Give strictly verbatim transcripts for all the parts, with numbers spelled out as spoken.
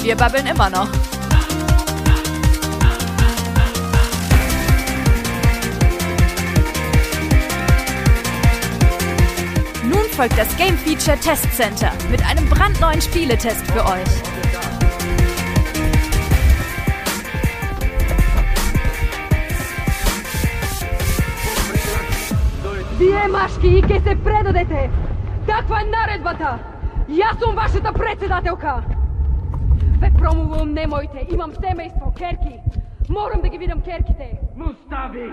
Wir babbeln immer noch. Nun folgt das Game Feature Test Center mit einem brandneuen Spieletest für euch. Вие машки ке се предадете. Таква е наредбата. Јас сум вашата председателка. Ве промовувам, немојте. Имам семејство, керки. Морам да ги видам керките. Мустави!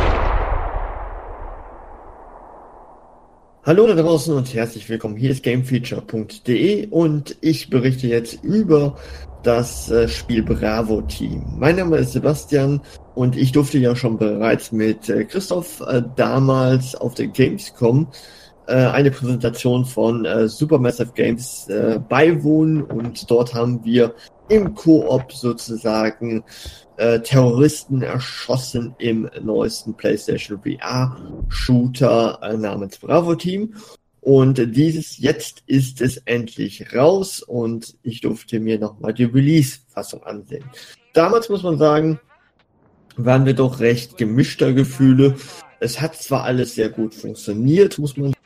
Hallo da draußen und herzlich willkommen. Hier ist gamefeature punkt de und ich berichte jetzt über das äh, Spiel Bravo Team. Mein Name ist Sebastian und ich durfte ja schon bereits mit äh, Christoph äh, damals auf der Gamescom äh, eine Präsentation von äh, Supermassive Games äh, beiwohnen und dort haben wir im Koop sozusagen äh, Terroristen erschossen im neuesten PlayStation V R-Shooter äh, namens Bravo Team. Und dieses jetzt ist es endlich raus und ich durfte mir nochmal die Release-Fassung ansehen. Damals muss man sagen, waren wir doch recht gemischter Gefühle. Es hat zwar alles sehr gut funktioniert, muss man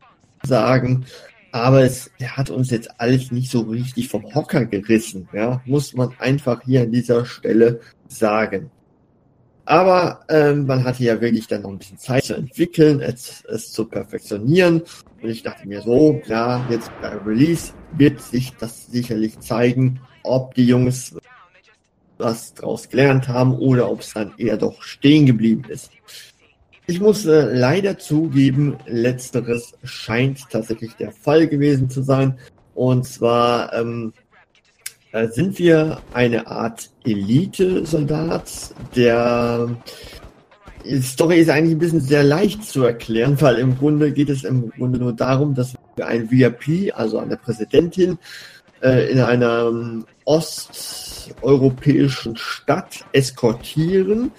sagen, aber es hat uns jetzt alles nicht so richtig vom Hocker gerissen, ja, muss man einfach hier an dieser Stelle sagen. Aber ähm, man hatte ja wirklich dann noch ein bisschen Zeit zu entwickeln, es, es zu perfektionieren. Und ich dachte mir so, ja, jetzt bei Release wird sich das sicherlich zeigen, ob die Jungs was draus gelernt haben oder ob es dann eher doch stehen geblieben ist. Ich muss äh, leider zugeben, letzteres scheint tatsächlich der Fall gewesen zu sein. Und zwar ähm, äh, sind wir eine Art Elite-Soldat. Der die Story ist eigentlich ein bisschen sehr leicht zu erklären, weil im Grunde geht es im Grunde nur darum, dass wir einen V I P, also eine Präsidentin, äh, in einer ähm, osteuropäischen Stadt eskortieren.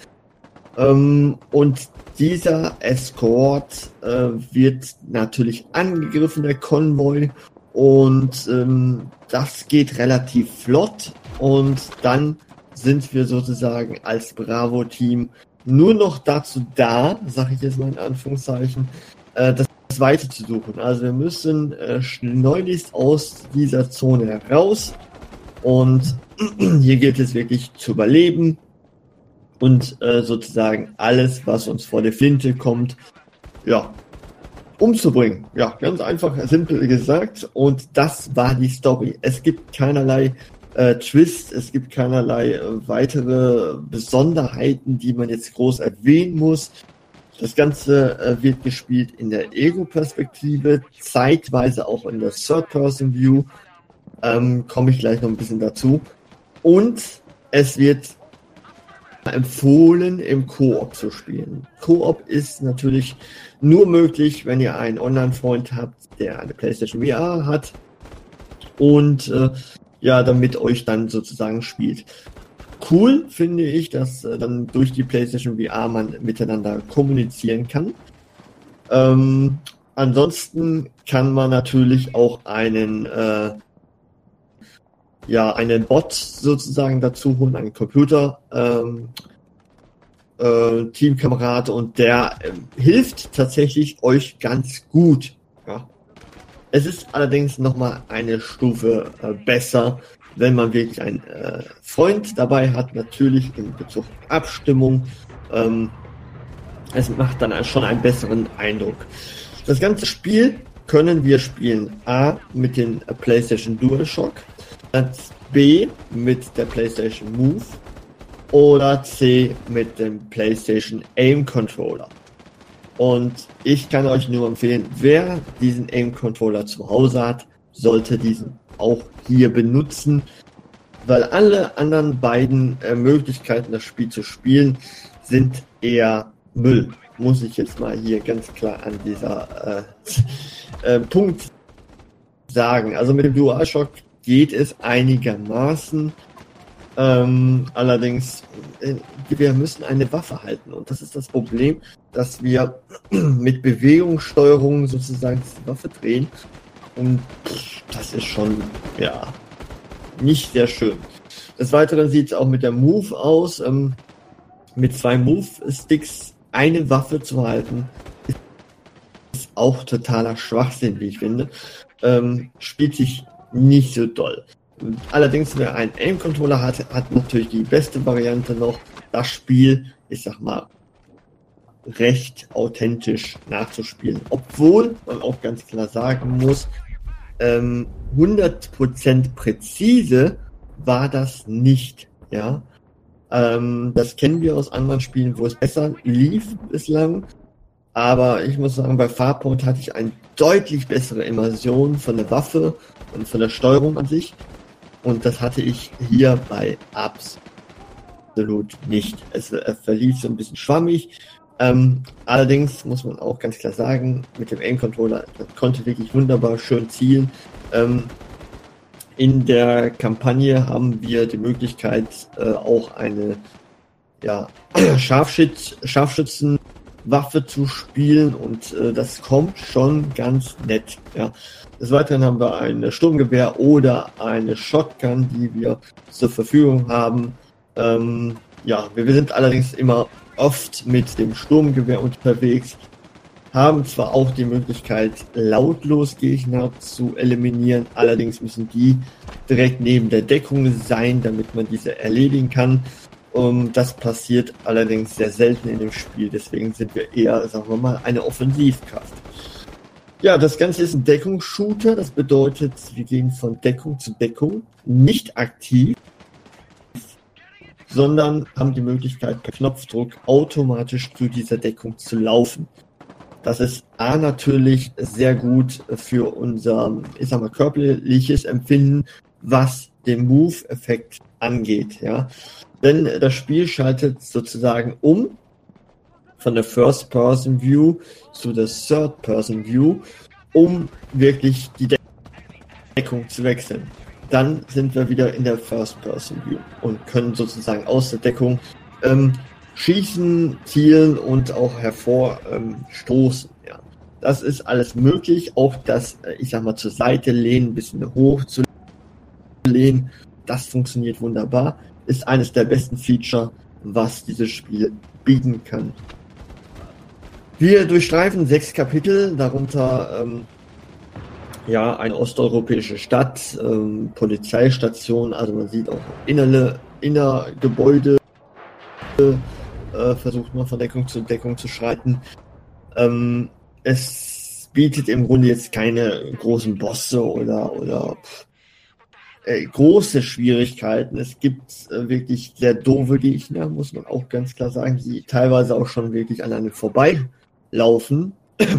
Ähm, und dieser Escort äh, wird natürlich angegriffen, der Konvoi, und ähm, das geht relativ flott und dann sind wir sozusagen als Bravo-Team nur noch dazu da, sage ich jetzt mal in Anführungszeichen, äh, das Weite zu suchen. Also wir müssen äh, schleunigst aus dieser Zone heraus und hier gilt es wirklich zu überleben. Und äh, sozusagen alles, was uns vor der Flinte kommt, ja, umzubringen. Ja, ganz einfach, simpel gesagt. Und das war die Story. Es gibt keinerlei äh, Twist, es gibt keinerlei äh, weitere Besonderheiten, die man jetzt groß erwähnen muss. Das Ganze äh, wird gespielt in der Ego-Perspektive, zeitweise auch in der Third-Person-View. Ähm, komme ich gleich noch ein bisschen dazu. Und es wird empfohlen, im Koop zu spielen. Koop ist natürlich nur möglich, wenn ihr einen Online-Freund habt, der eine PlayStation V R hat und äh, ja, damit euch dann sozusagen spielt. Cool finde ich, dass äh, dann durch die PlayStation V R man miteinander kommunizieren kann. Ähm, ansonsten kann man natürlich auch einen äh, ja, einen Bot sozusagen dazu holen, einen Computer, ähm, äh, Teamkamerad, und der äh, hilft tatsächlich euch ganz gut. Ja. Es ist allerdings nochmal eine Stufe äh, besser, wenn man wirklich einen äh, Freund dabei hat, natürlich in Bezug auf Abstimmung. Ähm, es macht dann schon einen besseren Eindruck. Das ganze Spiel können wir spielen A mit den äh, PlayStation DualShock, B mit der PlayStation Move oder C mit dem PlayStation Aim Controller. Und ich kann euch nur empfehlen, wer diesen Aim Controller zu Hause hat, sollte diesen auch hier benutzen, weil alle anderen beiden äh, Möglichkeiten, das Spiel zu spielen, sind eher Müll. Muss ich jetzt mal hier ganz klar an dieser äh, äh, Punkt sagen. Also mit dem DualShock geht es einigermaßen. Ähm, allerdings, äh, wir müssen eine Waffe halten. Und das ist das Problem, dass wir mit Bewegungssteuerung sozusagen die Waffe drehen. Und das ist schon, ja, nicht sehr schön. Des Weiteren sieht es auch mit der Move aus. Ähm, mit zwei Move-Sticks eine Waffe zu halten, ist auch totaler Schwachsinn, wie ich finde. Ähm, spielt sich nicht so doll. Allerdings, wer einen Aim-Controller hat, hat natürlich die beste Variante noch. Das Spiel, ich sag mal, recht authentisch nachzuspielen. Obwohl man auch ganz klar sagen muss, ähm, hundert Prozent präzise war das nicht, ja. Ähm, das kennen wir aus anderen Spielen, wo es besser lief bislang. Aber ich muss sagen, bei Farpoint hatte ich eine deutlich bessere Immersion von der Waffe und von der Steuerung an sich. Und das hatte ich hier bei absolut nicht. Es äh, verlief so ein bisschen schwammig. Ähm, allerdings muss man auch ganz klar sagen, mit dem Aim-Controller, das konnte wirklich wunderbar schön zielen. Ähm, in der Kampagne haben wir die Möglichkeit, äh, auch eine ja, Scharfschütz, Scharfschützenwaffe zu spielen und äh, das kommt schon ganz nett. Ja. Des Weiteren haben wir ein Sturmgewehr oder eine Shotgun, die wir zur Verfügung haben. Ähm, ja, wir, wir sind allerdings immer oft mit dem Sturmgewehr unterwegs, haben zwar auch die Möglichkeit, lautlos Gegner zu eliminieren, allerdings müssen die direkt neben der Deckung sein, damit man diese erledigen kann. Um, das passiert allerdings sehr selten in dem Spiel, deswegen sind wir eher, sagen wir mal, eine Offensivkraft. Ja, das Ganze ist ein Deckungsshooter, das bedeutet, wir gehen von Deckung zu Deckung, nicht aktiv, sondern haben die Möglichkeit, per Knopfdruck automatisch zu dieser Deckung zu laufen. Das ist A natürlich sehr gut für unser, ich sag mal, körperliches Empfinden, was den Move-Effekt angeht, ja. Denn das Spiel schaltet sozusagen um von der First-Person-View zu der Third-Person-View, um wirklich die Deckung zu wechseln. Dann sind wir wieder in der First-Person-View und können sozusagen aus der Deckung ähm, schießen, zielen und auch hervorstoßen. Ähm, ja. Das ist alles möglich. Auch das, ich sag mal, zur Seite lehnen, ein bisschen hoch zu lehnen, das funktioniert wunderbar. Ist eines der besten Feature, was dieses Spiel bieten kann. Wir durchstreifen sechs Kapitel, darunter ähm, ja eine osteuropäische Stadt, ähm, Polizeistation, also man sieht auch innere Innergebäude, äh, versucht man von Deckung zu Deckung zu schreiten. Ähm, es bietet im Grunde jetzt keine großen Bosse oder oder äh, große Schwierigkeiten. Es gibt äh, wirklich sehr doofe Gegner, muss man auch ganz klar sagen, die teilweise auch schon wirklich an einem vorbeilaufen.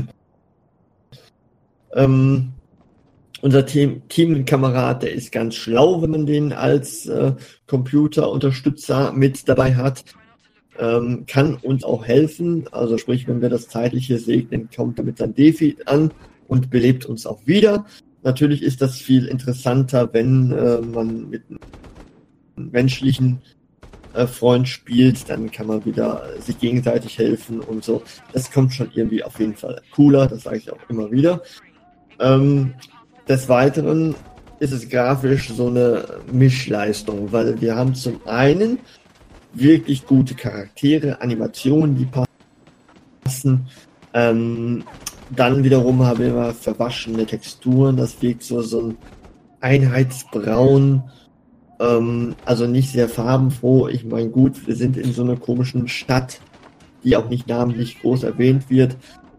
ähm, unser Team, Teamkamerad, der ist ganz schlau, wenn man den als äh, Computerunterstützer mit dabei hat. Ähm, kann uns auch helfen, also sprich, wenn wir das Zeitliche segnen, kommt er mit seinem Defi an und belebt uns auch wieder. Natürlich ist das viel interessanter, wenn äh, man mit einem menschlichen äh, Freund spielt, dann kann man wieder äh, sich gegenseitig helfen und so. Das kommt schon irgendwie auf jeden Fall cooler, das sage ich auch immer wieder. Ähm, des Weiteren ist es grafisch so eine Mischleistung, weil wir haben zum einen wirklich gute Charaktere, Animationen, die passen. Ähm, dann wiederum haben wir verwaschene Texturen, das wirkt so, so ein Einheitsbraun, ähm, also nicht sehr farbenfroh. Ich meine, gut, wir sind in so einer komischen Stadt, die auch nicht namentlich groß erwähnt wird.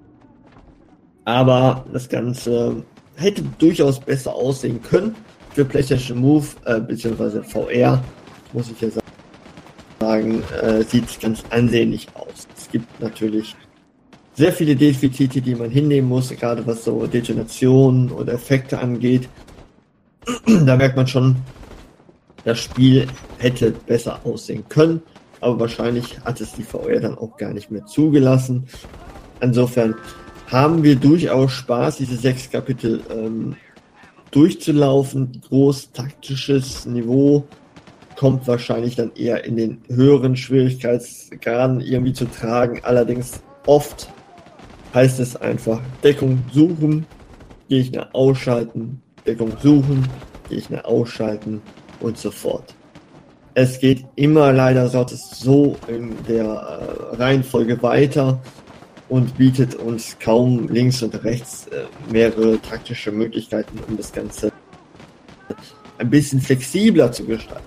Aber das Ganze hätte durchaus besser aussehen können für PlayStation Move, äh, beziehungsweise V R, muss ich ja sagen. sagen, äh, sieht ganz ansehnlich aus. Es gibt natürlich sehr viele Defizite, die man hinnehmen muss, gerade was so Detonationen oder Effekte angeht. Da merkt man schon, das Spiel hätte besser aussehen können, aber wahrscheinlich hat es die V R dann auch gar nicht mehr zugelassen. Insofern haben wir durchaus Spaß, diese sechs Kapitel ähm, durchzulaufen. Groß taktisches Niveau kommt wahrscheinlich dann eher in den höheren Schwierigkeitsgraden irgendwie zu tragen. Allerdings oft heißt es einfach Deckung suchen, Gegner ausschalten, Deckung suchen, Gegner ausschalten. und so fort. Es geht immer leider so in der äh, Reihenfolge weiter und bietet uns kaum links und rechts äh, mehrere taktische Möglichkeiten, um das Ganze ein bisschen flexibler zu gestalten.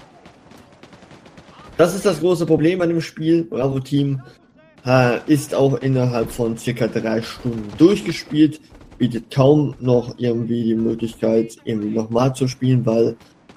Das ist das große Problem an dem Spiel. Bravo Team äh, ist auch innerhalb von circa drei Stunden durchgespielt, bietet kaum noch irgendwie die Möglichkeit, irgendwie nochmal zu spielen, weil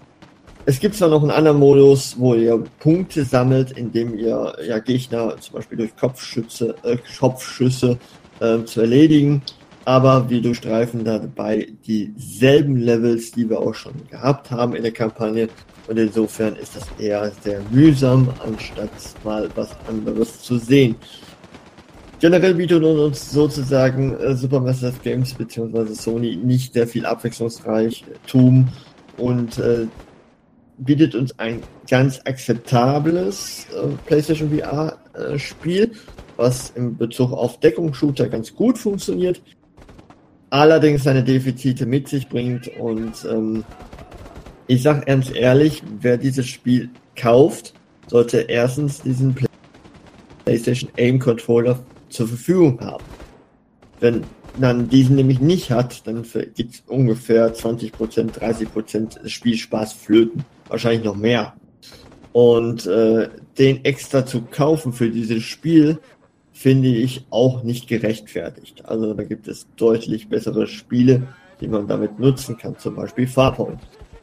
es gibt zwar noch einen anderen Modus, wo ihr Punkte sammelt, indem ihr ja Gegner zum Beispiel durch Kopfschüsse, äh, Kopfschüsse äh, zu erledigen, aber wir durchstreifen dabei dieselben Levels, die wir auch schon gehabt haben in der Kampagne, und insofern ist das eher sehr mühsam, anstatt mal was anderes zu sehen. Generell bietet uns sozusagen äh, Supermassive Games bzw. Sony nicht sehr viel Abwechslungsreichtum und äh, bietet uns ein ganz akzeptables äh, PlayStation V R-Spiel, äh, was in Bezug auf Deckungsshooter ganz gut funktioniert, allerdings seine Defizite mit sich bringt. Und ähm, ich sag ganz ehrlich, wer dieses Spiel kauft, sollte erstens diesen PlayStation Aim Controller zur Verfügung haben. Wenn man diesen nämlich nicht hat, dann geht ungefähr zwanzig Prozent, dreißig Prozent Spielspaß flöten. Wahrscheinlich noch mehr. Und äh, den extra zu kaufen für dieses Spiel, finde ich auch nicht gerechtfertigt. Also da gibt es deutlich bessere Spiele, die man damit nutzen kann, zum Beispiel Farpoint.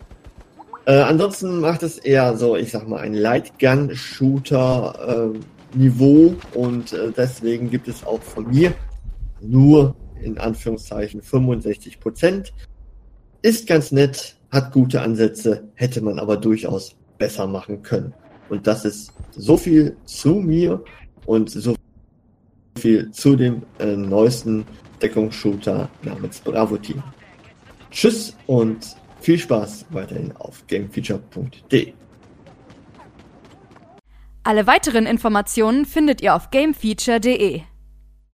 Äh, ansonsten macht es eher so, ich sag mal, ein Lightgun-Shooter äh, Niveau, und äh, deswegen gibt es auch von mir nur in Anführungszeichen fünfundsechzig Prozent. Ist ganz nett, hat gute Ansätze, hätte man aber durchaus besser machen können. Und das ist so viel zu mir und so viel zu dem äh, neuesten Deckungsshooter namens Bravo Team. Tschüss und viel Spaß weiterhin auf gamefeature punkt de. Alle weiteren Informationen findet ihr auf gamefeature punkt de.